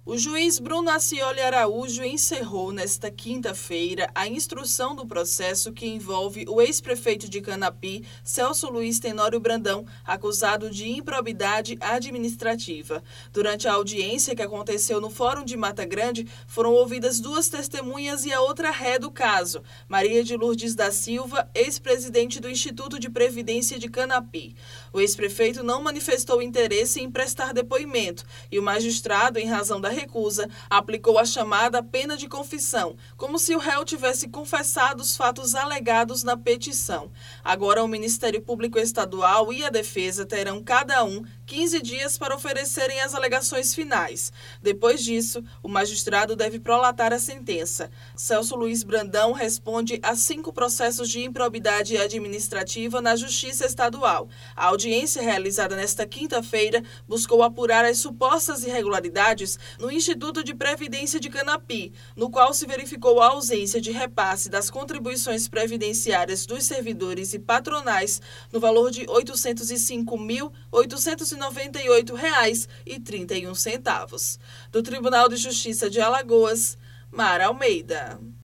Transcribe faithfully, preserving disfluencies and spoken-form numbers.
O juiz Bruno Acioli Araújo encerrou nesta quinta-feira a instrução do processo que envolve o ex-prefeito de Canapi, Celso Luiz Tenório Brandão, acusado de improbidade administrativa. Durante a audiência que aconteceu no Fórum de Mata Grande, foram ouvidas duas testemunhas e a outra ré do caso, Maria de Lourdes da Silva, ex-presidente do Instituto de Previdência de Canapi. O ex-prefeito não manifestou interesse em prestar depoimento e o magistrado, em razão da recusa, aplicou a chamada pena de confissão, como se o réu tivesse confessado os fatos alegados na petição. Agora, o Ministério Público Estadual e a defesa terão cada um quinze dias para oferecerem as alegações finais. Depois disso, o magistrado deve prolatar a sentença. Celso Luiz Brandão responde a cinco processos de improbidade administrativa na Justiça Estadual. A audiência realizada nesta quinta-feira buscou apurar as supostas irregularidades no Instituto de Previdência de Canapi, no qual se verificou a ausência de repasse das contribuições previdenciárias dos servidores e patronais no valor de oitocentos e cinco mil, oitocentos e noventa e oito reais e trinta e um centavos. Do Tribunal de Justiça de Alagoas, Mara Almeida.